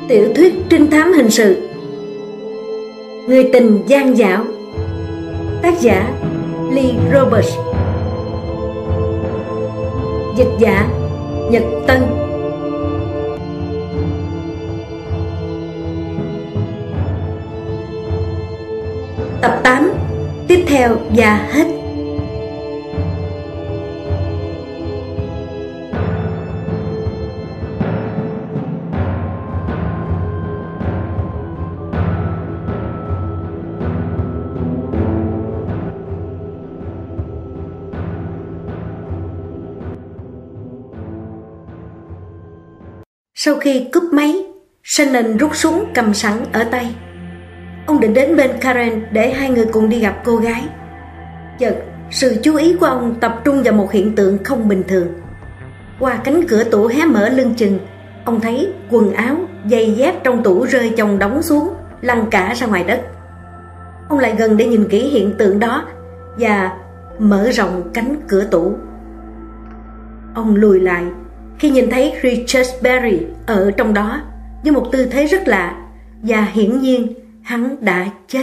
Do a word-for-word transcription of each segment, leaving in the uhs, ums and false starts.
Tiểu thuyết trinh thám hình sự Người tình gian dảo. Tác giả Lee Roberts. Dịch giả Nhật Tân. Tập tám tiếp theo và hết. Sau khi cúp máy, Shannon rút súng cầm sẵn ở tay. Ông định đến bên Karen để hai người cùng đi gặp cô gái. Chợt, sự chú ý của ông tập trung vào một hiện tượng không bình thường. Qua cánh cửa tủ hé mở lưng chừng, ông thấy quần áo, giày dép trong tủ rơi chồng đóng xuống, lăn cả ra ngoài đất. Ông lại gần để nhìn kỹ hiện tượng đó và mở rộng cánh cửa tủ. Ông lùi lại khi nhìn thấy Richard Berry ở trong đó với một tư thế rất lạ, và hiển nhiên hắn đã chết.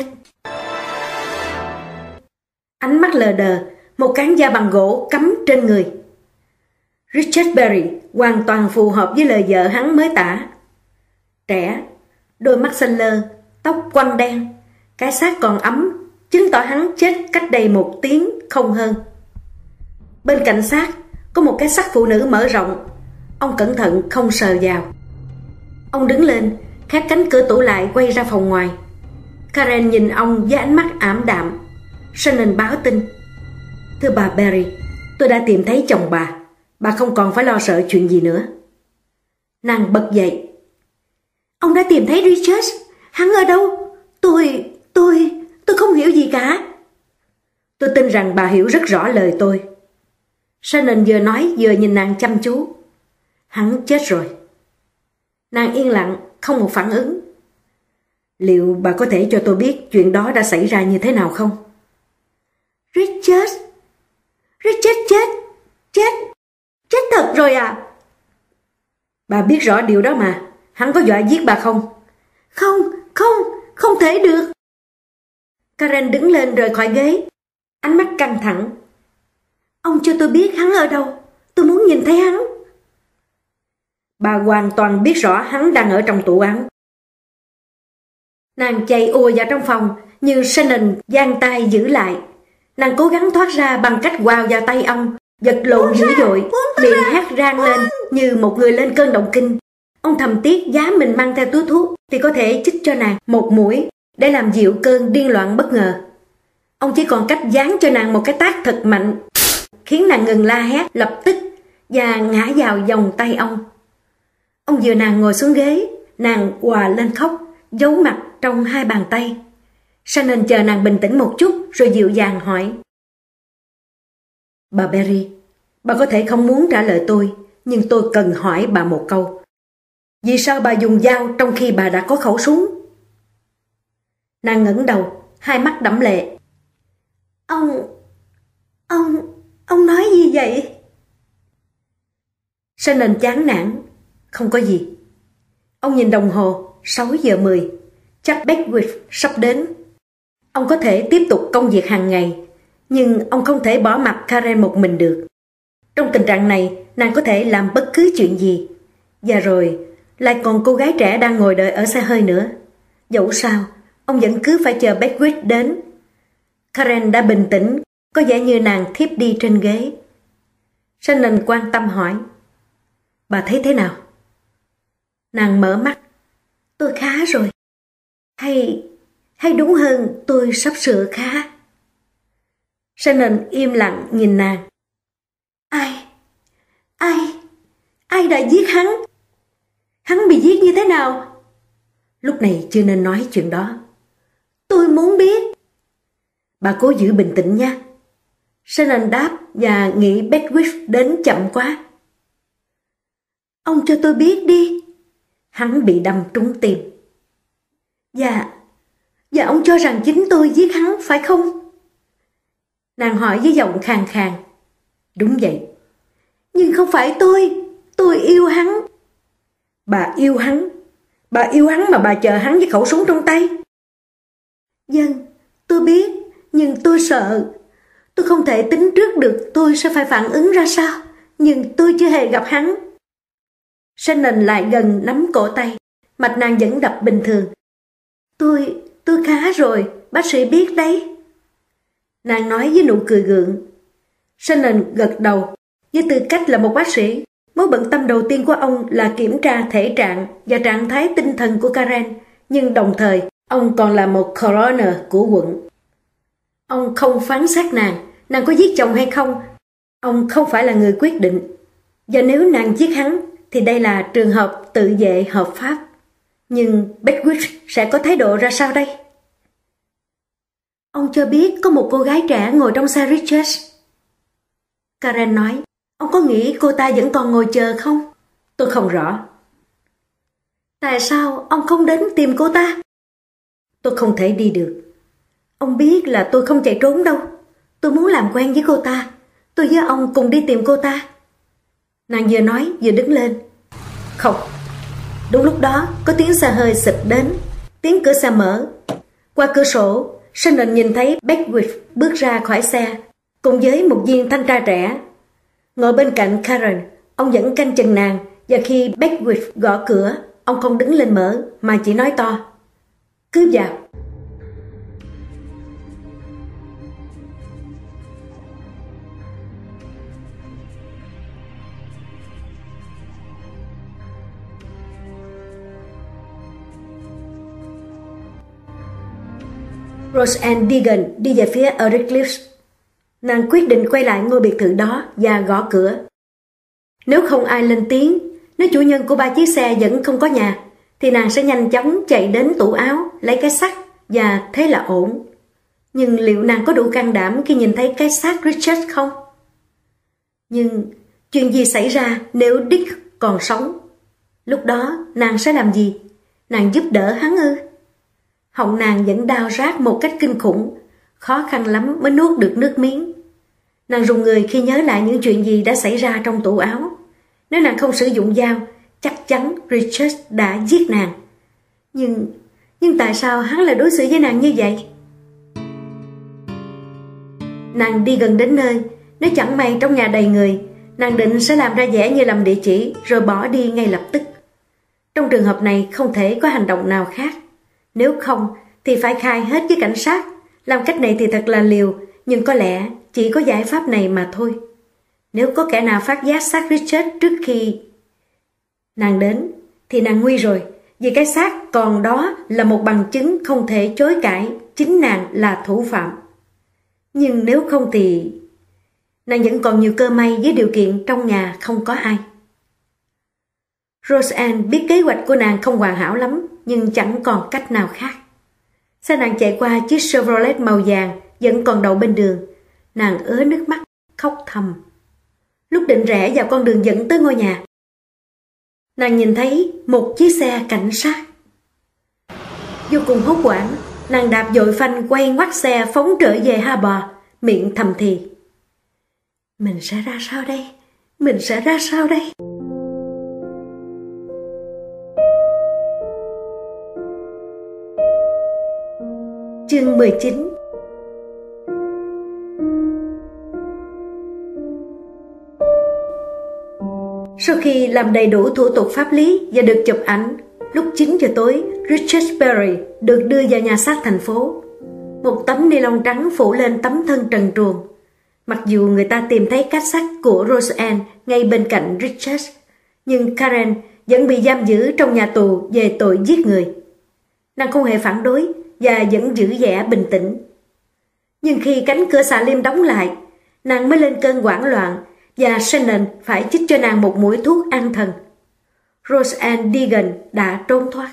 Ánh mắt lờ đờ, một cán da bằng gỗ cắm trên người. Richard Berry hoàn toàn phù hợp với lời vợ hắn mới tả. Trẻ, đôi mắt xanh lơ, tóc quăn đen, cái xác còn ấm, chứng tỏ hắn chết cách đây một tiếng không hơn. Bên cạnh xác có một cái xác phụ nữ mở rộng. Ông cẩn thận không sờ vào. Ông đứng lên, khép cánh cửa tủ lại, quay ra phòng ngoài. Karen nhìn ông với ánh mắt ảm đạm. Shannon báo tin: Thưa bà Berry, tôi đã tìm thấy chồng bà. Bà không còn phải lo sợ chuyện gì nữa. Nàng bật dậy. Ông đã tìm thấy Richard? Hắn ở đâu? Tôi, tôi, tôi không hiểu gì cả. Tôi tin rằng bà hiểu rất rõ lời tôi. Shannon vừa nói vừa nhìn nàng chăm chú. Hắn chết rồi. Nàng yên lặng, không một phản ứng. Liệu bà có thể cho tôi biết chuyện đó đã xảy ra như thế nào không? Richard? Richard chết? Chết? Chết thật rồi à? Bà biết rõ điều đó mà. Hắn có dọa giết bà không? Không, không, không thể được. Karen đứng lên rời khỏi ghế, ánh mắt căng thẳng. Ông cho tôi biết hắn ở đâu. Tôi muốn nhìn thấy hắn. Bà hoàn toàn biết rõ hắn đang ở trong tủ áo. Nàng chạy ùa vào trong phòng, nhưng Shannon giang tay giữ lại. Nàng cố gắng thoát ra bằng cách quào vào tay ông, vật lộn dữ dội, miệng hét rang lên như một người lên cơn động kinh. Ông thầm tiếc giá mình mang theo túi thuốc thì có thể chích cho nàng một mũi để làm dịu cơn điên loạn bất ngờ. Ông chỉ còn cách giáng cho nàng một cái tát thật mạnh, khiến nàng ngừng la hét lập tức và ngã vào vòng tay ông. Ông vừa nàng ngồi xuống ghế, nàng òa lên khóc, giấu mặt trong hai bàn tay. Shannon chờ nàng bình tĩnh một chút rồi dịu dàng hỏi: Bà Berry, bà có thể không muốn trả lời tôi, nhưng tôi cần hỏi bà một câu. Vì sao bà dùng dao trong khi bà đã có khẩu súng? Nàng ngẩng đầu, hai mắt đẫm lệ. Ông... Ông... Ông nói gì vậy? Shannon chán nản. Không có gì. Ông nhìn đồng hồ, sáu giờ mười. Chắc Beckwith sắp đến. Ông có thể tiếp tục công việc hàng ngày, nhưng ông không thể bỏ mặc Karen một mình được. Trong tình trạng này, nàng có thể làm bất cứ chuyện gì. Và rồi, lại còn cô gái trẻ đang ngồi đợi ở xe hơi nữa. Dẫu sao, ông vẫn cứ phải chờ Beckwith đến. Karen đã bình tĩnh, có vẻ như nàng thiếp đi trên ghế. Shannon quan tâm hỏi: Bà thấy thế nào? Nàng mở mắt. Tôi khá rồi. Hay, hay đúng hơn tôi sắp sửa khá. Shannon im lặng nhìn nàng. Ai? Ai? Ai đã giết hắn? Hắn bị giết như thế nào? Lúc này chưa nên nói chuyện đó. Tôi muốn biết. Bà cố giữ bình tĩnh nha. Shannon đáp và nghĩ Beckwith đến chậm quá. Ông cho tôi biết đi. Hắn bị đâm trúng tim. Dạ, dạ ông cho rằng chính tôi giết hắn phải không? Nàng hỏi với giọng khàn khàn. Đúng vậy. Nhưng không phải tôi, tôi yêu hắn. Bà yêu hắn. Bà yêu hắn mà bà chờ hắn với khẩu súng trong tay. Dân, tôi biết, nhưng tôi sợ. Tôi không thể tính trước được tôi sẽ phải phản ứng ra sao, nhưng tôi chưa hề gặp hắn. Shannon lại gần nắm cổ tay, mạch nàng vẫn đập bình thường. Tôi, tôi khá rồi, bác sĩ biết đấy. Nàng nói với nụ cười gượng. Shannon gật đầu. Với tư cách là một bác sĩ, mối bận tâm đầu tiên của ông là kiểm tra thể trạng và trạng thái tinh thần của Karen, nhưng đồng thời ông còn là một coroner của quận. Ông không phán xét nàng, nàng có giết chồng hay không. Ông không phải là người quyết định. Và nếu nàng giết hắn, thì đây là trường hợp tự vệ hợp pháp. Nhưng Beckwith sẽ có thái độ ra sao đây? Ông cho biết có một cô gái trẻ ngồi trong xe Richards. Karen nói, ông có nghĩ cô ta vẫn còn ngồi chờ không? Tôi không rõ. Tại sao ông không đến tìm cô ta? Tôi không thể đi được. Ông biết là tôi không chạy trốn đâu. Tôi muốn làm quen với cô ta. Tôi với ông cùng đi tìm cô ta. Nàng vừa nói vừa đứng lên. Không. Đúng lúc đó có tiếng xe hơi xịt đến. Tiếng cửa xe mở. Qua cửa sổ, Shannon nhìn thấy Beckwith bước ra khỏi xe cùng với một viên thanh tra trẻ. Ngồi bên cạnh Karen, ông vẫn canh chừng nàng, và khi Beckwith gõ cửa, ông không đứng lên mở mà chỉ nói to. Cứ vào. Roseanne Deegan đi về phía Eric Cliffs. Nàng quyết định quay lại ngôi biệt thự đó và gõ cửa. Nếu không ai lên tiếng, nếu chủ nhân của ba chiếc xe vẫn không có nhà, thì nàng sẽ nhanh chóng chạy đến tủ áo, lấy cái sắt và thế là ổn. Nhưng liệu nàng có đủ can đảm khi nhìn thấy cái xác Richard không? Nhưng chuyện gì xảy ra nếu Dick còn sống? Lúc đó nàng sẽ làm gì? Nàng giúp đỡ hắn ư? Họng nàng vẫn đau rát một cách kinh khủng, khó khăn lắm mới nuốt được nước miếng. Nàng rùng người khi nhớ lại những chuyện gì đã xảy ra trong tủ áo. Nếu nàng không sử dụng dao, chắc chắn Richard đã giết nàng. Nhưng, nhưng tại sao hắn lại đối xử với nàng như vậy? Nàng đi gần đến nơi, nếu chẳng may trong nhà đầy người, nàng định sẽ làm ra vẻ như lầm địa chỉ rồi bỏ đi ngay lập tức. Trong trường hợp này không thể có hành động nào khác. Nếu không thì phải khai hết với cảnh sát. Làm cách này thì thật là liều, nhưng có lẽ chỉ có giải pháp này mà thôi. Nếu có kẻ nào phát giác xác Richard trước khi nàng đến, thì nàng nguy rồi, vì cái xác còn đó là một bằng chứng không thể chối cãi, chính nàng là thủ phạm. Nhưng nếu không thì nàng vẫn còn nhiều cơ may với điều kiện trong nhà không có ai. Roseanne biết kế hoạch của nàng không hoàn hảo lắm, nhưng chẳng còn cách nào khác. Xe nàng chạy qua chiếc Chevrolet màu vàng vẫn còn đậu bên đường. Nàng ứa nước mắt, khóc thầm. Lúc định rẽ vào con đường dẫn tới ngôi nhà, nàng nhìn thấy một chiếc xe cảnh sát. Vô cùng hốt hoảng, nàng đạp dội phanh quay ngoắt xe phóng trở về Harbor, miệng thầm thì. Mình sẽ ra sao đây? Mình sẽ ra sao đây? Chương mười chín. Sau khi làm đầy đủ thủ tục pháp lý và được chụp ảnh, lúc chín giờ tối, Richard Berry được đưa vào nhà xác thành phố. Một tấm ni lông trắng phủ lên tấm thân trần truồng. Mặc dù người ta tìm thấy cát sắt của Roseanne ngay bên cạnh Richard, nhưng Karen vẫn bị giam giữ trong nhà tù về tội giết người. Nàng không hề phản đối và vẫn giữ vẻ bình tĩnh. Nhưng khi cánh cửa xà lim đóng lại, nàng mới lên cơn hoảng loạn và Shannon phải chích cho nàng một mũi thuốc an thần. Roseanne Deegan đã trốn thoát.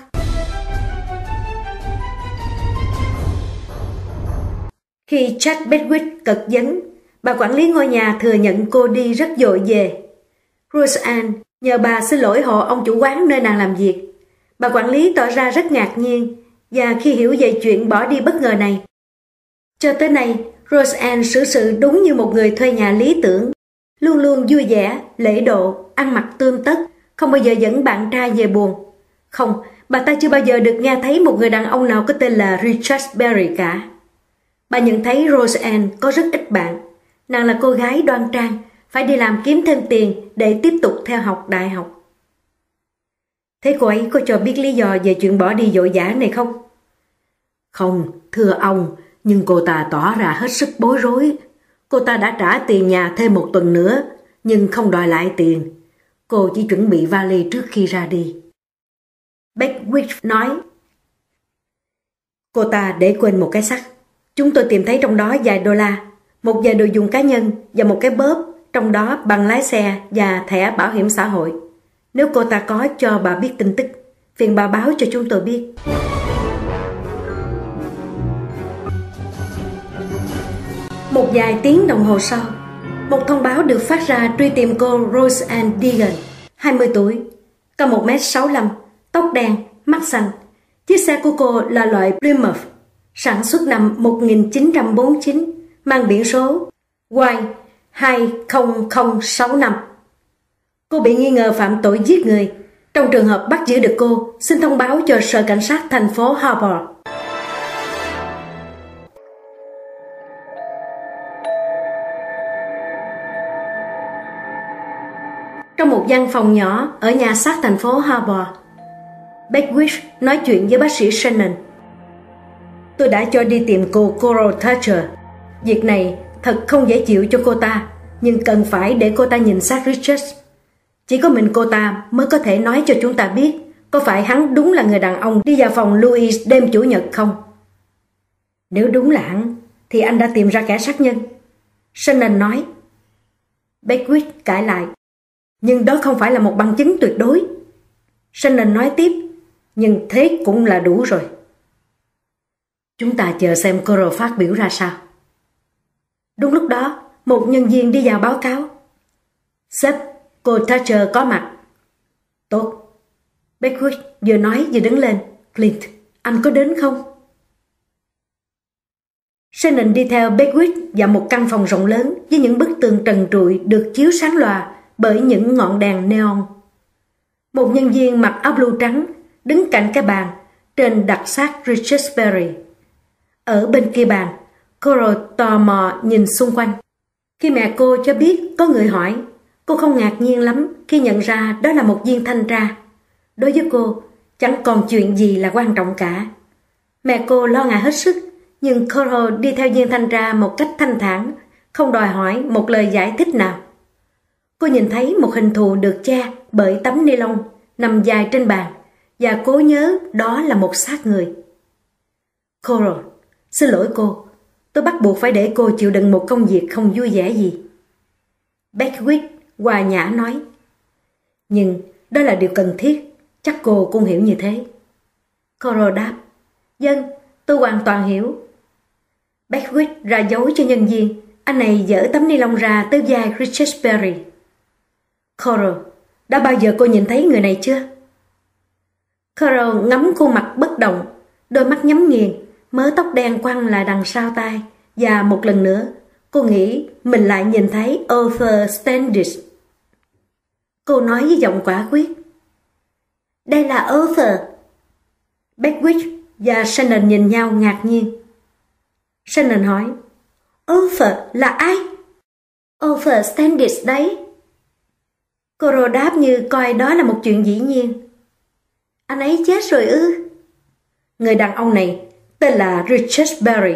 Khi Chad Beckwith cật vấn, bà quản lý ngôi nhà thừa nhận cô đi rất vội về. Roseanne nhờ bà xin lỗi hộ ông chủ quán nơi nàng làm việc. Bà quản lý tỏ ra rất ngạc nhiên và khi hiểu về chuyện bỏ đi bất ngờ này. Cho tới nay, Roseanne xử sự đúng như một người thuê nhà lý tưởng, luôn luôn vui vẻ, lễ độ, ăn mặc tươm tất, không bao giờ dẫn bạn trai về buồn. Không, bà ta chưa bao giờ được nghe thấy một người đàn ông nào có tên là Richard Berry cả. Bà nhận thấy Roseanne có rất ít bạn. Nàng là cô gái đoan trang, phải đi làm kiếm thêm tiền để tiếp tục theo học đại học. Thế cô ấy có cho biết lý do về chuyện bỏ đi vội vã này không? Không, thưa ông, nhưng cô ta tỏ ra hết sức bối rối. Cô ta đã trả tiền nhà thêm một tuần nữa, nhưng không đòi lại tiền. Cô chỉ chuẩn bị vali trước khi ra đi. Beckwith nói. Cô ta để quên một cái sắt. Chúng tôi tìm thấy trong đó vài đô la, một vài đồ dùng cá nhân và một cái bóp, trong đó bằng lái xe và thẻ bảo hiểm xã hội. Nếu cô ta có cho bà biết tin tức, phiền bà báo cho chúng tôi biết. Một vài tiếng đồng hồ sau, một thông báo được phát ra truy tìm cô Roseanne Deegan, hai mươi tuổi, cao một mét sáu mươi lăm, tóc đen, mắt xanh. Chiếc xe của cô là loại Plymouth, sản xuất năm một nghìn chín trăm bốn mươi chín, mang biển số Y hai không không sáu năm. Cô bị nghi ngờ phạm tội giết người. Trong trường hợp bắt giữ được cô, xin thông báo cho sở cảnh sát thành phố Harbour. Trong một văn phòng nhỏ ở nhà xác thành phố Harbour, Beckwith nói chuyện với bác sĩ Shannon. Tôi đã cho đi tìm cô Coral Thatcher. Việc này thật không dễ chịu cho cô ta, nhưng cần phải để cô ta nhìn xác Richard. Chỉ có mình cô ta mới có thể nói cho chúng ta biết có phải hắn đúng là người đàn ông đi vào phòng Louis đêm Chủ nhật không. Nếu đúng là hắn, thì anh đã tìm ra kẻ sát nhân, Shannon nói. Beckwith cãi lại. Nhưng đó không phải là một bằng chứng tuyệt đối. Shannon nói tiếp. Nhưng thế cũng là đủ rồi. Chúng ta chờ xem Coral phát biểu ra sao. Đúng lúc đó, một nhân viên đi vào báo cáo. Sếp, cô Thatcher có mặt. Tốt. Beckwith vừa nói vừa đứng lên. Clint, anh có đến không? Shannon đi theo Beckwith vào một căn phòng rộng lớn với những bức tường trần trụi được chiếu sáng lòa bởi những ngọn đèn neon. Một nhân viên mặc áo blue trắng đứng cạnh cái bàn, trên đặt xác Richard Berry. Ở bên kia bàn, Coral tò mò nhìn xung quanh. Khi mẹ cô cho biết có người hỏi, cô không ngạc nhiên lắm khi nhận ra đó là một viên thanh tra. Đối với cô, chẳng còn chuyện gì là quan trọng cả. Mẹ cô lo ngại hết sức, nhưng Coral đi theo viên thanh tra một cách thanh thản, không đòi hỏi một lời giải thích nào. Cô nhìn thấy một hình thù được che bởi tấm ni lông nằm dài trên bàn và cố nhớ đó là một xác người. Coral, xin lỗi cô, tôi bắt buộc phải để cô chịu đựng một công việc không vui vẻ gì. Beckwith hòa nhã nói. Nhưng đó là điều cần thiết, chắc cô cũng hiểu như thế. Coral đáp. Vâng, tôi hoàn toàn hiểu. Beckwith ra dấu cho nhân viên. Anh này dỡ tấm ni lông ra tới vai Richard Berry. Coral, đã bao giờ cô nhìn thấy người này chưa? Coral ngắm khuôn mặt bất động, đôi mắt nhắm nghiền, mớ tóc đen quăng lại đằng sau tai, và một lần nữa, cô nghĩ mình lại nhìn thấy Arthur Standish. Cô nói với giọng quả quyết. Đây là Arthur. Beckwith và Shannon nhìn nhau ngạc nhiên. Shannon hỏi, Arthur là ai? Arthur Standish đấy. Coral đáp như coi đó là một chuyện dĩ nhiên. Anh ấy chết rồi ư? Người đàn ông này tên là Richard Berry.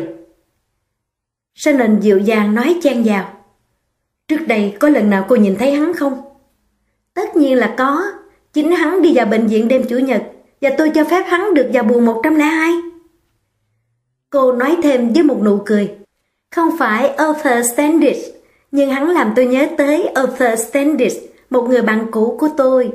Shannon dịu dàng nói chen vào. Trước đây có lần nào cô nhìn thấy hắn không? Tất nhiên là có. Chính hắn đi vào bệnh viện đêm Chủ nhật và tôi cho phép hắn được vào buồng một trăm lẻ hai. Cô nói thêm với một nụ cười. Không phải Arthur Standish, nhưng hắn làm tôi nhớ tới Arthur Standish, một người bạn cũ của tôi.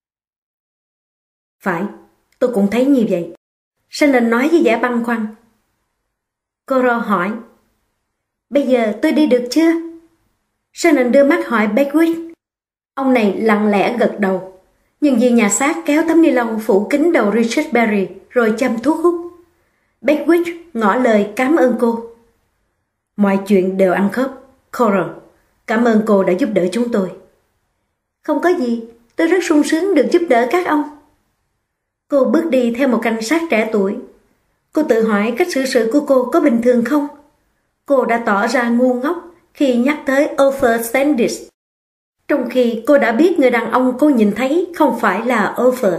Phải, tôi cũng thấy như vậy. Shannon nói với vẻ băn khoăn. Coral hỏi. Bây giờ tôi đi được chưa? Shannon đưa mắt hỏi Beckwith. Ông này lặng lẽ gật đầu. Nhân viên nhà xác kéo tấm ni lông phủ kín đầu Richard Berry rồi châm thuốc hút. Beckwith ngỏ lời cảm ơn cô. Mọi chuyện đều ăn khớp. Coral, cảm ơn cô đã giúp đỡ chúng tôi. Không có gì, tôi rất sung sướng được giúp đỡ các ông. Cô bước đi theo một cảnh sát trẻ tuổi. Cô tự hỏi cách xử sự của cô có bình thường không? Cô đã tỏ ra ngu ngốc khi nhắc tới Arthur Sandys, trong khi cô đã biết người đàn ông cô nhìn thấy không phải là Arthur.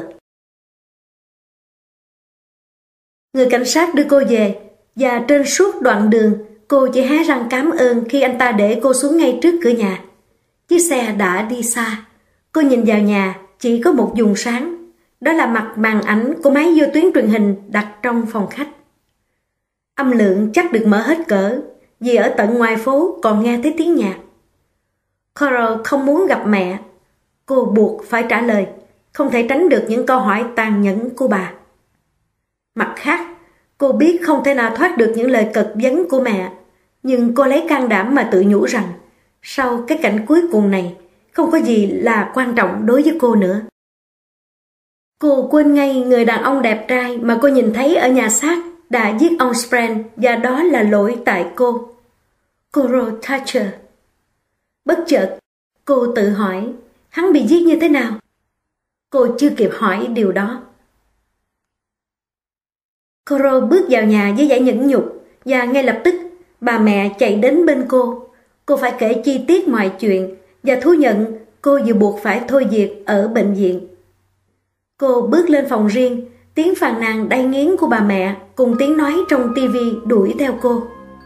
Người cảnh sát đưa cô về, và trên suốt đoạn đường cô chỉ hé răng cảm ơn khi anh ta để cô xuống ngay trước cửa nhà. Chiếc xe đã đi xa. Cô nhìn vào nhà, chỉ có một vùng sáng. Đó là mặt màn ảnh của máy vô tuyến truyền hình đặt trong phòng khách. Âm lượng chắc được mở hết cỡ, vì ở tận ngoài phố còn nghe thấy tiếng nhạc. Coral không muốn gặp mẹ. Cô buộc phải trả lời, không thể tránh được những câu hỏi tàn nhẫn của bà. Mặt khác, cô biết không thể nào thoát được những lời cật vấn của mẹ, nhưng cô lấy can đảm mà tự nhủ rằng sau cái cảnh cuối cùng này, không có gì là quan trọng đối với cô nữa. Cô quên ngay người đàn ông đẹp trai mà cô nhìn thấy ở nhà xác đã giết ông Sprang, và đó là lỗi tại cô. Coral Thatcher. Bất chợt, cô tự hỏi, hắn bị giết như thế nào? Cô chưa kịp hỏi điều đó. Coral bước vào nhà với vẻ nhẫn nhục, và ngay lập tức bà mẹ chạy đến bên cô. Cô phải kể chi tiết mọi chuyện và thú nhận cô vừa buộc phải thôi việc ở bệnh viện. Cô bước lên phòng riêng, tiếng phàn nàn đay nghiến của bà mẹ cùng tiếng nói trong tivi đuổi theo cô.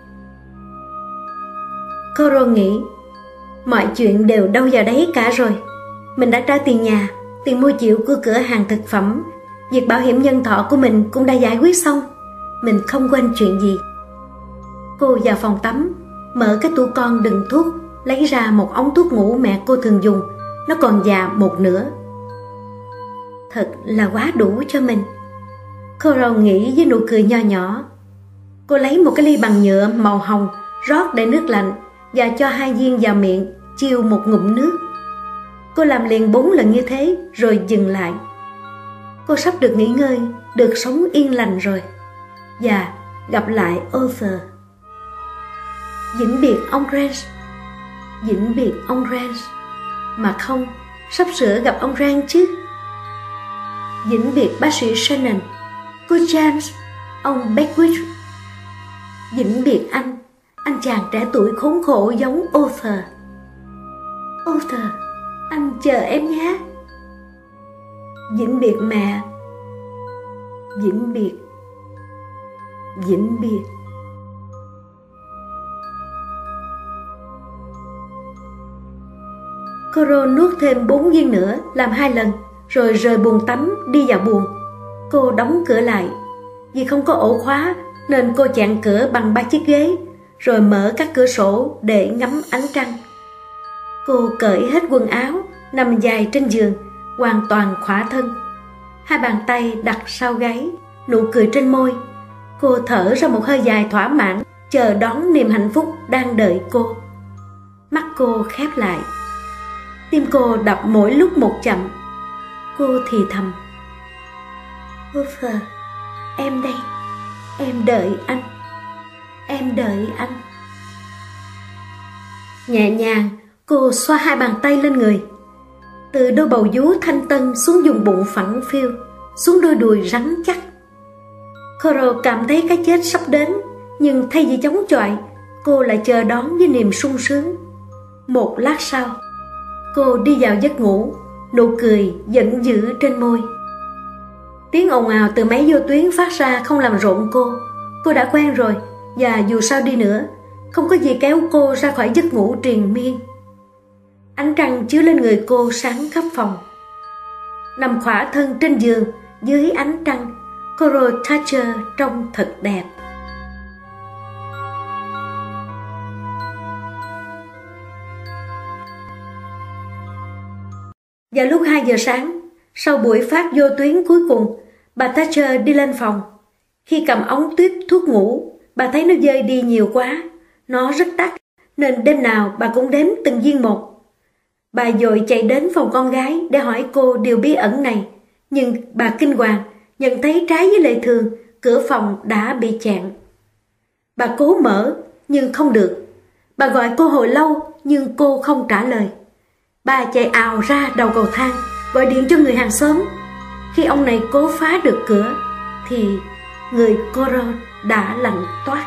Coral nghĩ, mọi chuyện đều đâu vào đấy cả rồi. Mình đã trả tiền nhà, tiền mua chịu của cửa hàng thực phẩm, việc bảo hiểm nhân thọ của mình cũng đã giải quyết xong. Mình không quên chuyện gì. Cô vào phòng tắm, mở cái tủ con đựng thuốc, lấy ra một ống thuốc ngủ mẹ cô thường dùng. Nó còn già một nửa. Thật là quá đủ cho mình, Coral nghĩ với nụ cười nho nhỏ. Cô lấy một cái ly bằng nhựa màu hồng, rót đầy nước lạnh và cho hai viên vào miệng, chiêu một ngụm nước. Cô làm liền bốn lần như thế rồi dừng lại. Cô sắp được nghỉ ngơi, được sống yên lành rồi, và gặp lại Arthur. Vĩnh biệt ông Grant, vĩnh biệt ông Grant, mà không, sắp sửa gặp ông Grant chứ. Vĩnh biệt bác sĩ Shannon, cô James, ông Beckwith. Vĩnh biệt anh, anh chàng trẻ tuổi khốn khổ giống Arthur. Arthur, anh chờ em nhé. Vĩnh biệt mẹ, vĩnh biệt, vĩnh biệt. Coral nuốt thêm bốn viên nữa, làm hai lần, rồi rời buồng tắm đi vào buồng. Cô đóng cửa lại. Vì không có ổ khóa nên cô chặn cửa bằng ba chiếc ghế, rồi mở các cửa sổ để ngắm ánh trăng. Cô cởi hết quần áo, nằm dài trên giường, hoàn toàn khỏa thân. Hai bàn tay đặt sau gáy, nụ cười trên môi. Cô thở ra một hơi dài thỏa mãn, chờ đón niềm hạnh phúc đang đợi cô. Mắt cô khép lại. Tim cô đập mỗi lúc một chậm. Cô thì thầm, Arthur, em đây, em đợi anh, em đợi anh. Nhẹ nhàng, cô xoa hai bàn tay lên người. Từ đôi bầu vú thanh tân xuống vùng bụng phẳng phiu, xuống đôi đùi rắn chắc. Coral cảm thấy cái chết sắp đến, nhưng thay vì chống chọi, cô lại chờ đón với niềm sung sướng. Một lát sau, cô đi vào giấc ngủ, nụ cười giận dữ trên môi. Tiếng ồn ào từ máy vô tuyến phát ra không làm rộn cô. Cô đã quen rồi, và dù sao đi nữa, không có gì kéo cô ra khỏi giấc ngủ triền miên. Ánh trăng chiếu lên người cô sáng khắp phòng. Nằm khỏa thân trên giường dưới ánh trăng, Coral Thatcher trông thật đẹp. Vào lúc hai giờ sáng, sau buổi phát vô tuyến cuối cùng, bà Thatcher đi lên phòng. Khi cầm ống tuyếp thuốc ngủ, bà thấy nó dơi đi nhiều quá. Nó rất đắt, nên đêm nào bà cũng đếm từng viên một. Bà vội chạy đến phòng con gái để hỏi cô điều bí ẩn này. Nhưng bà kinh hoàng, nhận thấy trái với lệ thường, cửa phòng đã bị chặn. Bà cố mở, nhưng không được. Bà gọi cô hồi lâu, nhưng cô không trả lời. Bà chạy ào ra đầu cầu thang, gọi điện cho người hàng xóm. Khi ông này cố phá được cửa thì người Coro đã lạnh toát.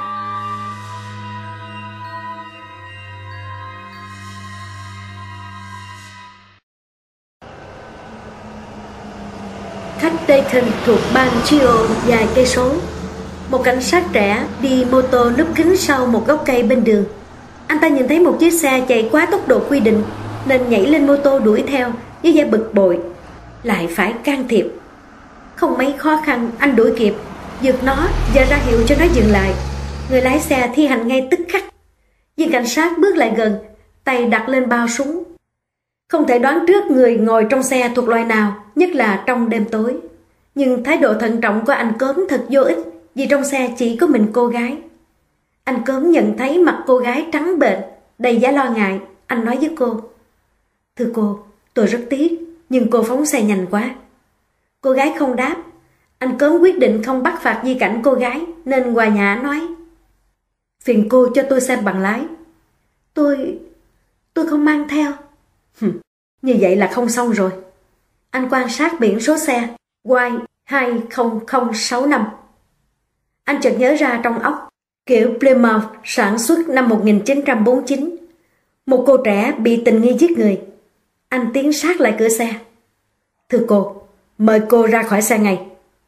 Cách Dayton thuộc bang Ohio vài cây số, một cảnh sát trẻ đi mô tô núp kính sau một gốc cây bên đường. Anh ta nhìn thấy một chiếc xe chạy quá tốc độ quy định nên nhảy lên mô tô đuổi theo với vẻ bực bội, lại phải can thiệp. Không mấy khó khăn, anh đuổi kịp, giật nó và ra hiệu cho nó dừng lại. Người lái xe thi hành ngay tức khắc. Viên cảnh sát bước lại gần, tay đặt lên bao súng. Không thể đoán trước người ngồi trong xe thuộc loài nào, nhất là trong đêm tối. Nhưng thái độ thận trọng của anh Cớm thật vô ích, vì trong xe chỉ có mình cô gái. Anh Cớm nhận thấy mặt cô gái trắng bệch, đầy vẻ lo ngại. Anh nói với cô: "Thưa cô, tôi rất tiếc, nhưng cô phóng xe nhanh quá." Cô gái không đáp. Anh Cớm quyết định không bắt phạt di cảnh cô gái, nên hòa nhã nói: "Phiền cô cho tôi xem bằng lái." Tôi... tôi không mang theo." Hừm, như vậy là không xong rồi. Anh quan sát biển số xe Y hai không không sáu năm. Anh chợt nhớ ra trong óc, kiểu Plymouth sản xuất năm một nghìn chín trăm bốn mươi chín. Một cô trẻ bị tình nghi giết người. Anh tiến sát lại cửa xe. "Thưa cô, mời cô ra khỏi xe ngay."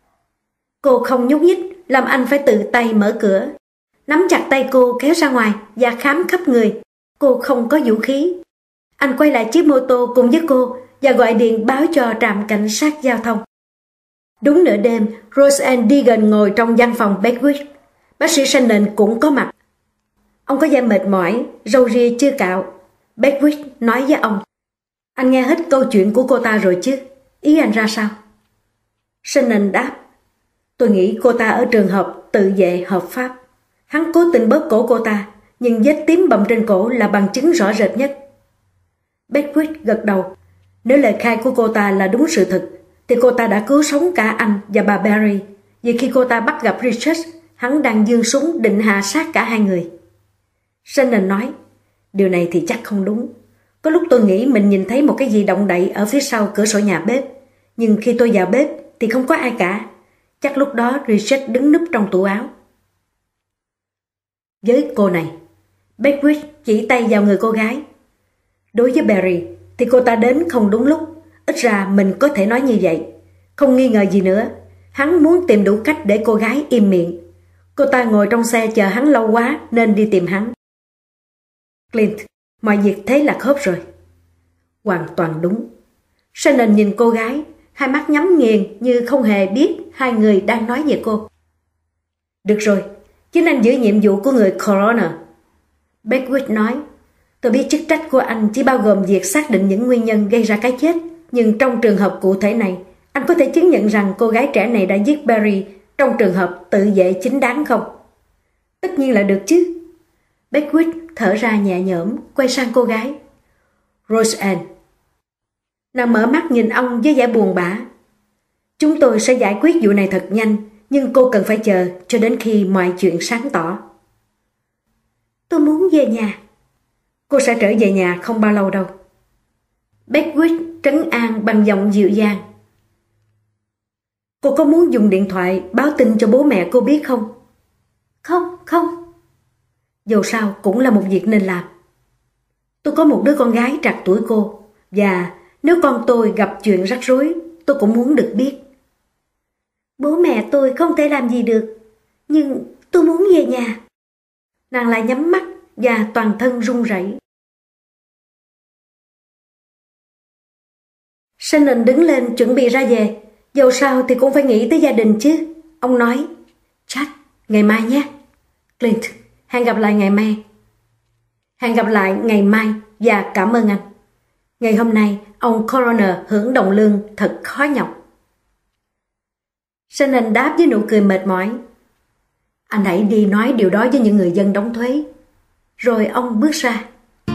Cô không nhúc nhích, làm anh phải tự tay mở cửa. Nắm chặt tay cô kéo ra ngoài và khám khắp người. Cô không có vũ khí. Anh quay lại chiếc mô tô cùng với cô và gọi điện báo cho trạm cảnh sát giao thông. Đúng nửa đêm, Roseanne Deegan ngồi trong văn phòng Beckwith. Bác sĩ Shannon cũng có mặt. Ông có vẻ mệt mỏi, râu ria chưa cạo. Beckwith nói với ông: "Anh nghe hết câu chuyện của cô ta rồi chứ? Ý anh ra sao?" Shannon đáp: "Tôi nghĩ cô ta ở trường hợp tự vệ hợp pháp. Hắn cố tình bóp cổ cô ta, nhưng vết tím bầm trên cổ là bằng chứng rõ rệt nhất." Beckwith gật đầu. Nếu lời khai của cô ta là đúng sự thật, thì cô ta đã cứu sống cả anh và bà Barry, vì khi cô ta bắt gặp Richard, hắn đang giương súng định hạ sát cả hai người. Shannon nói: "Điều này thì chắc không đúng. Có lúc tôi nghĩ mình nhìn thấy một cái gì động đậy ở phía sau cửa sổ nhà bếp, nhưng khi tôi vào bếp thì không có ai cả. Chắc lúc đó Richard đứng núp trong tủ áo." Với cô này, Beckwith chỉ tay vào người cô gái. Đối với Barry thì cô ta đến không đúng lúc. Ít ra mình có thể nói như vậy. Không nghi ngờ gì nữa, hắn muốn tìm đủ cách để cô gái im miệng. Cô ta ngồi trong xe chờ hắn lâu quá nên đi tìm hắn. Clint, mọi việc thế là khớp rồi. Hoàn toàn đúng. Shannon nhìn cô gái, hai mắt nhắm nghiền như không hề biết hai người đang nói về cô. Được rồi, chính anh giữ nhiệm vụ của người coroner. Beckwith nói: "Tôi biết chức trách của anh chỉ bao gồm việc xác định những nguyên nhân gây ra cái chết, nhưng trong trường hợp cụ thể này, anh có thể chứng nhận rằng cô gái trẻ này đã giết Barry trong trường hợp tự vệ chính đáng không?" "Tất nhiên là được chứ." Beckwith thở ra nhẹ nhõm, quay sang cô gái. "Roseanne." Nàng mở mắt nhìn ông với vẻ buồn bã. "Chúng tôi sẽ giải quyết vụ này thật nhanh, nhưng cô cần phải chờ cho đến khi mọi chuyện sáng tỏ." "Tôi muốn về nhà." "Cô sẽ trở về nhà không bao lâu đâu." Beckwith trấn an bằng giọng dịu dàng. "Cô có muốn dùng điện thoại báo tin cho bố mẹ cô biết không?" "Không, không." "Dầu sao cũng là một việc nên làm. Tôi có một đứa con gái trạc tuổi cô, và nếu con tôi gặp chuyện rắc rối, tôi cũng muốn được biết." "Bố mẹ tôi không thể làm gì được, nhưng tôi muốn về nhà." Nàng lại nhắm mắt và toàn thân run rẩy. Shannon đứng lên chuẩn bị ra về. Dầu sao thì cũng phải nghĩ tới gia đình chứ. Ông nói: "Chad, ngày mai nhé." "Clint, hẹn gặp lại ngày mai." "Hẹn gặp lại ngày mai và cảm ơn anh." Ngày hôm nay, ông coroner hưởng đồng lương thật khó nhọc. Shannon đáp với nụ cười mệt mỏi: "Anh hãy đi nói điều đó với những người dân đóng thuế." Rồi ông bước ra.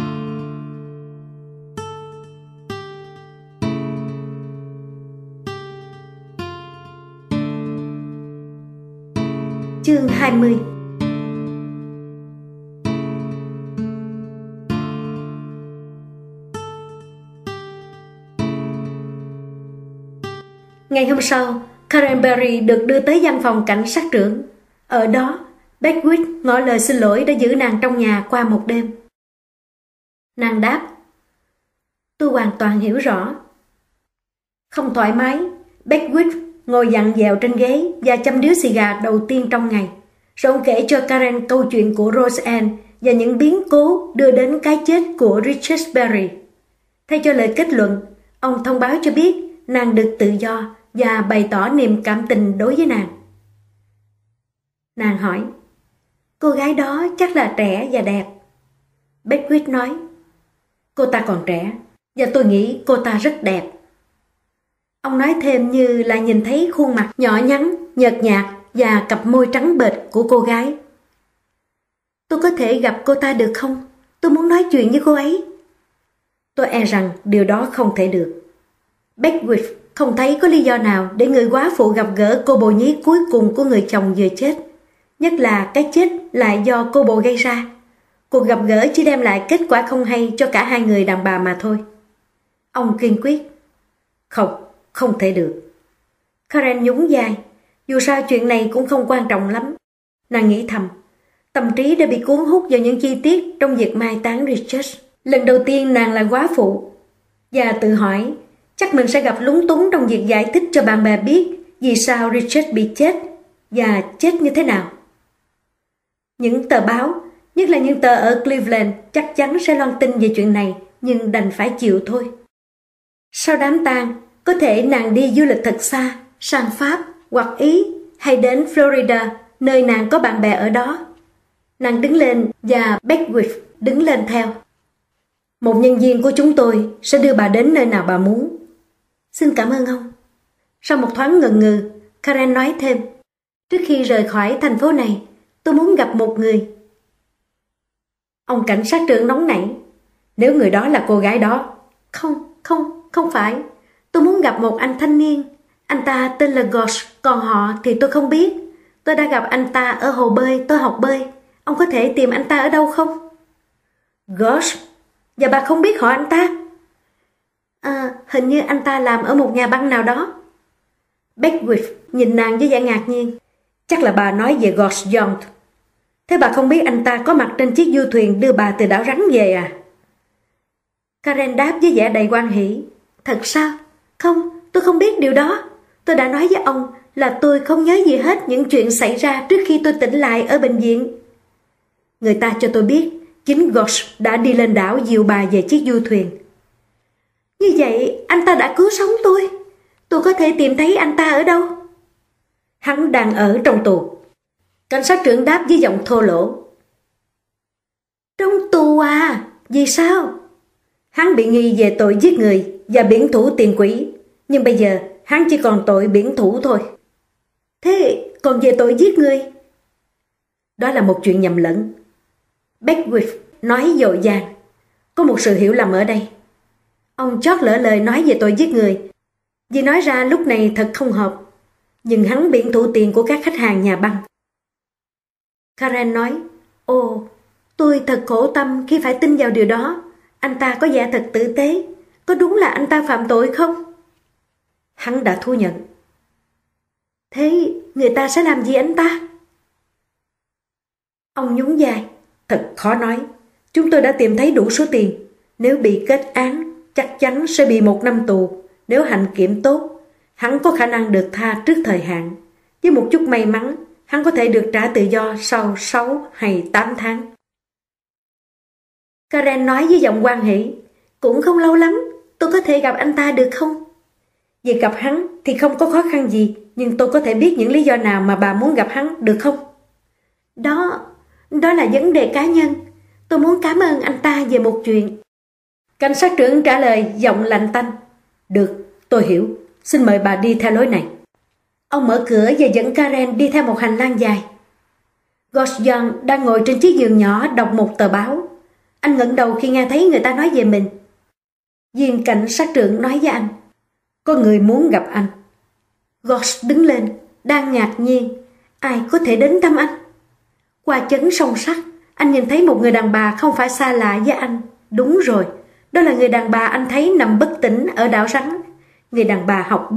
Chương hai mươi. Ngày hôm sau, Karen Berry được đưa tới văn phòng cảnh sát trưởng. Ở đó, Beckwith ngỏ lời xin lỗi đã giữ nàng trong nhà qua một đêm. Nàng đáp, tôi hoàn toàn hiểu rõ. Không thoải mái, Beckwith ngồi dặn dẹo trên ghế và châm điếu xì gà đầu tiên trong ngày. Rồi ông kể cho Karen câu chuyện của Roseanne và những biến cố đưa đến cái chết của Richard Berry. Thay cho lời kết luận, ông thông báo cho biết nàng được tự do và bày tỏ niềm cảm tình đối với nàng. Nàng hỏi, cô gái đó chắc là trẻ và đẹp. Beckwith nói, cô ta còn trẻ và tôi nghĩ cô ta rất đẹp. Ông nói thêm như là nhìn thấy khuôn mặt nhỏ nhắn, nhợt nhạt và cặp môi trắng bệch của cô gái. Tôi có thể gặp cô ta được không? Tôi muốn nói chuyện với cô ấy. Tôi e rằng điều đó không thể được. Beckwith không thấy có lý do nào để người góa phụ gặp gỡ cô bồ nhí cuối cùng của người chồng vừa chết. Nhất là cái chết lại do cô bồ gây ra. Cuộc gặp gỡ chỉ đem lại kết quả không hay cho cả hai người đàn bà mà thôi. Ông kiên quyết. Không, không thể được. Karen nhún vai. Dù sao chuyện này cũng không quan trọng lắm. Nàng nghĩ thầm. Tâm trí đã bị cuốn hút vào những chi tiết trong việc mai táng Richard. Lần đầu tiên nàng là góa phụ. Và tự hỏi, chắc mình sẽ gặp lúng túng trong việc giải thích cho bạn bè biết vì sao Richard bị chết và chết như thế nào. Những tờ báo, nhất là những tờ ở Cleveland, chắc chắn sẽ loan tin về chuyện này, nhưng đành phải chịu thôi. Sau đám tang, có thể nàng đi du lịch thật xa, sang Pháp hoặc Ý hay đến Florida, nơi nàng có bạn bè ở đó. Nàng đứng lên và Beckwith đứng lên theo. Một nhân viên của chúng tôi sẽ đưa bà đến nơi nào bà muốn. Xin cảm ơn ông. Sau một thoáng ngần ngừ, Karen nói thêm, trước khi rời khỏi thành phố này, tôi muốn gặp một người. Ông cảnh sát trưởng nóng nảy. Nếu người đó là cô gái đó. Không, không, không phải. Tôi muốn gặp một anh thanh niên. Anh ta tên là Gosh, còn họ thì tôi không biết. Tôi đã gặp anh ta ở hồ bơi, tôi học bơi. Ông có thể tìm anh ta ở đâu không? Gosh, và bà không biết họ anh ta? À, hình như anh ta làm ở một nhà băng nào đó. Beckwith nhìn nàng với vẻ ngạc nhiên. Chắc là bà nói về Gosh Young. Thế bà không biết anh ta có mặt trên chiếc du thuyền đưa bà từ đảo Rắn về à? Karen đáp với vẻ đầy hoan hỉ. Thật sao? Không, tôi không biết điều đó. Tôi đã nói với ông là tôi không nhớ gì hết những chuyện xảy ra trước khi tôi tỉnh lại ở bệnh viện. Người ta cho tôi biết chính Gosh đã đi lên đảo dìu bà về chiếc du thuyền. Như vậy anh ta đã cứu sống tôi. Tôi có thể tìm thấy anh ta ở đâu? Hắn đang ở trong tù. Cảnh sát trưởng đáp với giọng thô lỗ. Trong tù à? Vì sao? Hắn bị nghi về tội giết người và biển thủ tiền quỹ. Nhưng bây giờ hắn chỉ còn tội biển thủ thôi. Thế còn về tội giết người? Đó là một chuyện nhầm lẫn. Beckwith nói dội vàng. Có một sự hiểu lầm ở đây. Ông chót lỡ lời nói về tội giết người. Vì nói ra lúc này thật không hợp. Nhưng hắn biển thủ tiền của các khách hàng nhà băng. Karen nói, ồ, tôi thật khổ tâm khi phải tin vào điều đó. Anh ta có vẻ thật tử tế. Có đúng là anh ta phạm tội không? Hắn đã thú nhận. Thế người ta sẽ làm gì anh ta? Ông nhún vai. Thật khó nói. Chúng tôi đã tìm thấy đủ số tiền. Nếu bị kết án, chắc chắn sẽ bị một năm tù. Nếu hạnh kiểm tốt, hắn có khả năng được tha trước thời hạn. Với một chút may mắn, hắn có thể được trả tự do sau sáu hay tám tháng. Karen nói với giọng hoan hỉ. Cũng không lâu lắm, tôi có thể gặp anh ta được không? Việc gặp hắn thì không có khó khăn gì, nhưng tôi có thể biết những lý do nào mà bà muốn gặp hắn được không? Đó, đó là vấn đề cá nhân. Tôi muốn cảm ơn anh ta về một chuyện. Cảnh sát trưởng trả lời giọng lạnh tanh. Được, tôi hiểu. Xin mời bà đi theo lối này. Ông mở cửa và dẫn Karen đi theo một hành lang dài. Gosh Young đang ngồi trên chiếc giường nhỏ đọc một tờ báo. Anh ngẩng đầu khi nghe thấy người ta nói về mình. Viên cảnh sát trưởng nói với anh. Có người muốn gặp anh. Gosh đứng lên, đang ngạc nhiên. Ai có thể đến thăm anh? Qua chấn song sắt, anh nhìn thấy một người đàn bà không phải xa lạ với anh. Đúng rồi, đó là người đàn bà anh thấy nằm bất tỉnh ở đảo Rắn. Người đàn bà học bơi,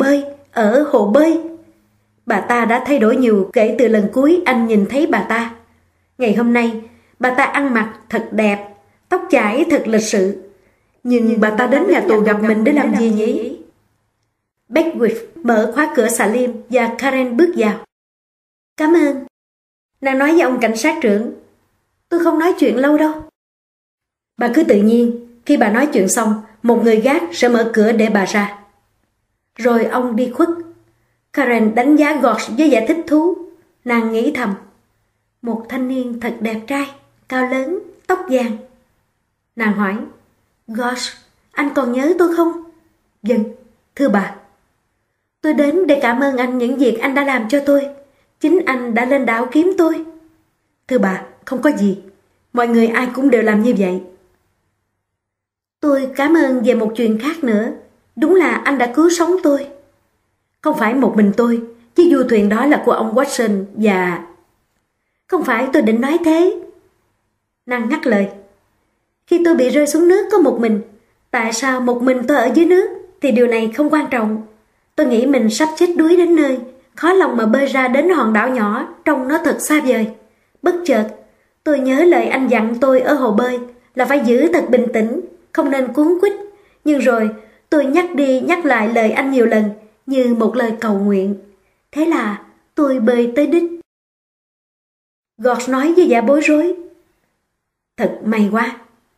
ở hồ bơi. Bà ta đã thay đổi nhiều kể từ lần cuối anh nhìn thấy bà ta. Ngày hôm nay, bà ta ăn mặc thật đẹp, tóc chải thật lịch sự. Nhưng, Nhưng bà ta đến nhà tù gặp mình để làm gì nhỉ? Beckwith mở khóa cửa xà lim và Karen bước vào. Cảm ơn. Nàng nói với ông cảnh sát trưởng. Tôi không nói chuyện lâu đâu. Bà cứ tự nhiên, khi bà nói chuyện xong, một người gác sẽ mở cửa để bà ra. Rồi ông đi khuất. Karen đánh giá George với vẻ thích thú. Nàng nghĩ thầm, một thanh niên thật đẹp trai, cao lớn, tóc vàng. Nàng hỏi, George, anh còn nhớ tôi không? Vâng, thưa bà. Tôi đến để cảm ơn anh những việc anh đã làm cho tôi. Chính anh đã lên đảo kiếm tôi. Thưa bà, không có gì. Mọi người ai cũng đều làm như vậy. Tôi cảm ơn về một chuyện khác nữa. Đúng là anh đã cứu sống tôi. Không phải một mình tôi, chiếc du thuyền đó là của ông Watson và... Không phải tôi định nói thế. Nàng ngắt lời. Khi tôi bị rơi xuống nước có một mình, tại sao một mình tôi ở dưới nước thì điều này không quan trọng. Tôi nghĩ mình sắp chết đuối đến nơi, khó lòng mà bơi ra đến hòn đảo nhỏ, trông nó thật xa vời. Bất chợt, tôi nhớ lời anh dặn tôi ở hồ bơi là phải giữ thật bình tĩnh, không nên cuống quýt. Nhưng rồi tôi nhắc đi nhắc lại lời anh nhiều lần như một lời cầu nguyện. Thế là tôi bơi tới đích. George nói với vẻ bối rối. Thật may quá.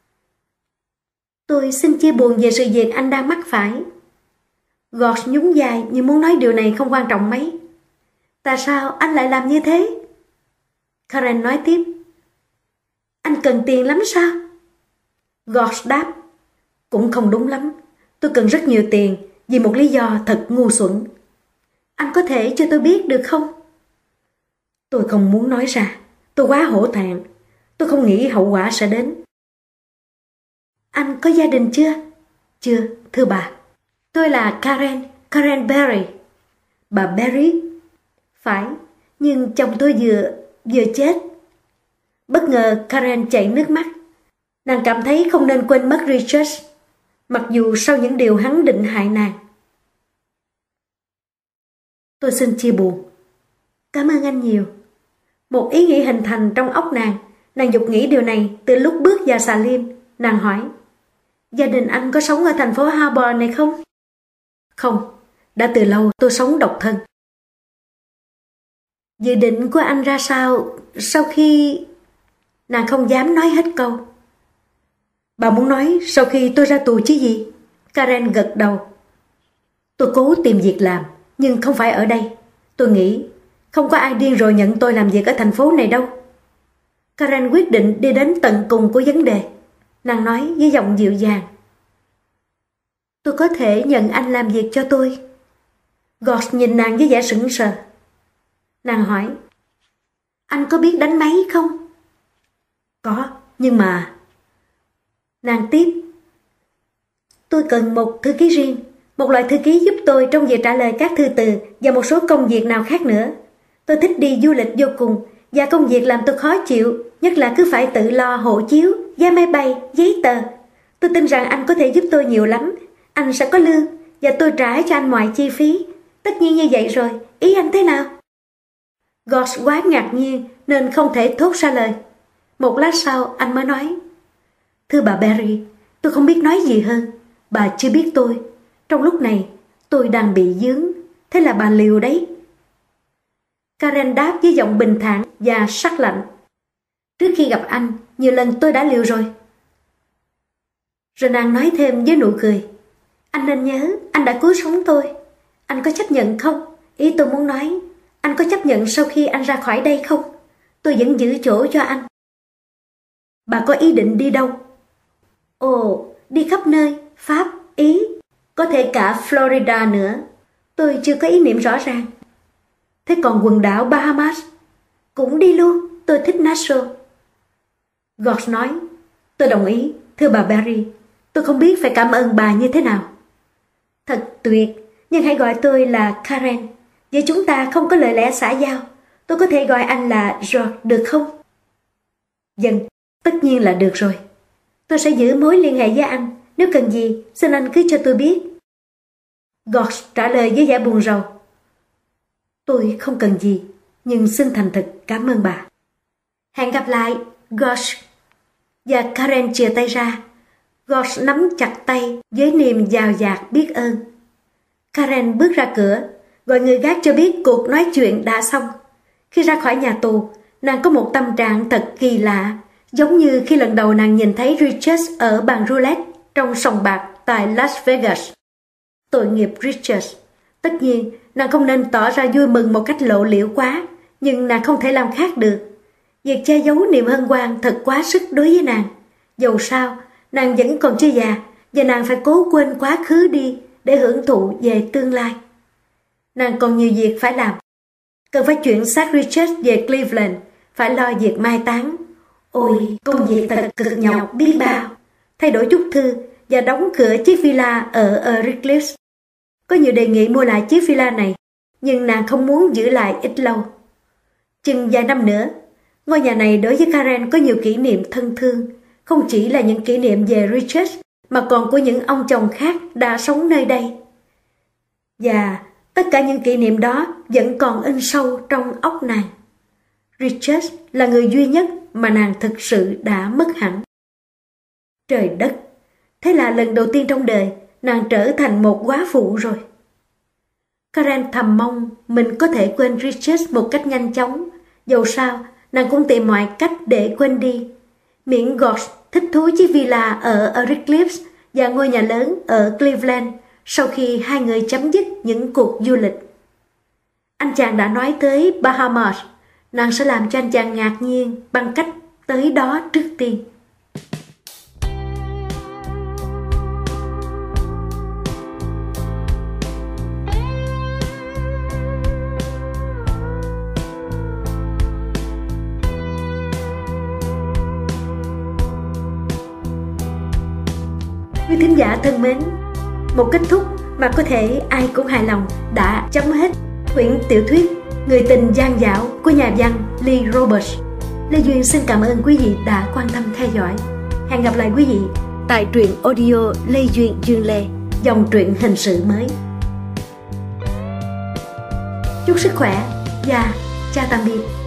Tôi xin chia buồn về sự việc anh đang mắc phải. George nhún vai như muốn nói điều này không quan trọng mấy. Tại sao anh lại làm như thế? Karen nói tiếp. Anh cần tiền lắm sao? George đáp. Cũng không đúng lắm. Tôi cần rất nhiều tiền vì một lý do thật ngu xuẩn. Anh có thể cho tôi biết được không? Tôi không muốn nói ra. Tôi quá hổ thẹn. Tôi không nghĩ hậu quả sẽ đến. Anh có gia đình chưa? Chưa, thưa bà. Tôi là Karen, Karen Berry. Bà Berry? Phải, nhưng chồng tôi vừa, vừa chết. Bất ngờ Karen chảy nước mắt. Nàng cảm thấy không nên quên mất Richard, mặc dù sau những điều hắn định hại nàng. Tôi xin chia buồn. Cảm ơn anh nhiều. Một ý nghĩ hình thành trong óc nàng. Nàng dục nghĩ điều này từ lúc bước vào xà lim. Nàng hỏi, gia đình anh có sống ở thành phố Harbour này không? Không, đã từ lâu tôi sống độc thân. Dự định của anh ra sao sau khi... Nàng không dám nói hết câu. Bà muốn nói sau khi tôi ra tù chứ gì? Karen gật đầu. Tôi cố tìm việc làm, nhưng không phải ở đây. Tôi nghĩ không có ai điên rồi nhận tôi làm việc ở thành phố này đâu. Karen quyết định đi đến tận cùng của vấn đề. Nàng nói với giọng dịu dàng. Tôi có thể nhận anh làm việc cho tôi. George nhìn nàng với vẻ sững sờ. Nàng hỏi, anh có biết đánh máy không? Có, nhưng mà... Nàng tiếp, tôi cần một thư ký riêng, một loại thư ký giúp tôi trong việc trả lời các thư từ và một số công việc nào khác nữa. Tôi thích đi du lịch vô cùng, và công việc làm tôi khó chịu, nhất là cứ phải tự lo hộ chiếu, vé máy bay, giấy tờ. Tôi tin rằng anh có thể giúp tôi nhiều lắm. Anh sẽ có lương, và tôi trả cho anh mọi chi phí. Tất nhiên như vậy rồi, ý anh thế nào? George quá ngạc nhiên nên không thể thốt ra lời. Một lát sau anh mới nói, thưa bà Berry, tôi không biết nói gì hơn. Bà chưa biết tôi. Trong lúc này tôi đang bị dướng. Thế là bà liều đấy. Karen đáp với giọng bình thản và sắc lạnh. Trước khi gặp anh, nhiều lần tôi đã liều rồi. Rồi nàng nói thêm với nụ cười. Anh nên nhớ, anh đã cứu sống tôi. Anh có chấp nhận không? Ý tôi muốn nói, anh có chấp nhận sau khi anh ra khỏi đây không? Tôi vẫn giữ chỗ cho anh. Bà có ý định đi đâu? Ồ, đi khắp nơi, Pháp, Ý, có thể cả Florida nữa. Tôi chưa có ý niệm rõ ràng. Thế còn quần đảo Bahamas? Cũng đi luôn, tôi thích Nassau. George nói, tôi đồng ý, thưa bà Berry. Tôi không biết phải cảm ơn bà như thế nào. Thật tuyệt, nhưng hãy gọi tôi là Karen. Vậy chúng ta không có lời lẽ xã giao. Tôi có thể gọi anh là George được không? Vâng, tất nhiên là được rồi. Tôi sẽ giữ mối liên hệ với anh. Nếu cần gì, xin anh cứ cho tôi biết. George trả lời với vẻ buồn rầu. Tôi không cần gì, nhưng xin thành thực cảm ơn bà. Hẹn gặp lại, George. Và Karen chìa tay ra. George nắm chặt tay với niềm dào dạt biết ơn. Karen bước ra cửa, gọi người gác cho biết cuộc nói chuyện đã xong. Khi ra khỏi nhà tù, nàng có một tâm trạng thật kỳ lạ, giống như khi lần đầu nàng nhìn thấy Richard ở bàn roulette trong sòng bạc tại Las Vegas. Tội nghiệp Richard. Tất nhiên, nàng không nên tỏ ra vui mừng một cách lộ liễu quá, nhưng nàng không thể làm khác được. Việc che giấu niềm hân hoan thật quá sức đối với nàng. Dầu sao, nàng vẫn còn chưa già, và nàng phải cố quên quá khứ đi để hưởng thụ về tương lai. Nàng còn nhiều việc phải làm. Cần phải chuyển xác Richard về Cleveland, phải lo việc mai táng. Ôi, công việc thật cực nhọc biết bao. Thay đổi chút thư và đóng cửa chiếc villa ở Oak Cliffs. Có nhiều đề nghị mua lại chiếc villa này, nhưng nàng không muốn giữ lại ít lâu. Chừng vài năm nữa, ngôi nhà này đối với Karen có nhiều kỷ niệm thân thương, không chỉ là những kỷ niệm về Richard, mà còn của những ông chồng khác đã sống nơi đây. Và tất cả những kỷ niệm đó vẫn còn in sâu trong óc nàng. Richard là người duy nhất mà nàng thực sự đã mất hẳn. Trời đất! Thế là lần đầu tiên trong đời nàng trở thành một góa phụ rồi. Karen thầm mong mình có thể quên Richard một cách nhanh chóng. Dầu sao, nàng cũng tìm mọi cách để quên đi. Miễn George thích thú chiếc villa ở Oak Cliffs và ngôi nhà lớn ở Cleveland sau khi hai người chấm dứt những cuộc du lịch. Anh chàng đã nói tới Bahamas. Nàng sẽ làm cho anh chàng ngạc nhiên bằng cách tới đó trước tiên. Quý thính giả thân mến, một kết thúc mà có thể ai cũng hài lòng đã chấm hết quyển tiểu thuyết Người tình gian dảo của nhà văn Lee Roberts. Lê Duyên xin cảm ơn quý vị đã quan tâm theo dõi. Hẹn gặp lại quý vị tại truyện audio Lê Duyên Duyên Lê, dòng truyện hình sự mới. Chúc sức khỏe và chào tạm biệt.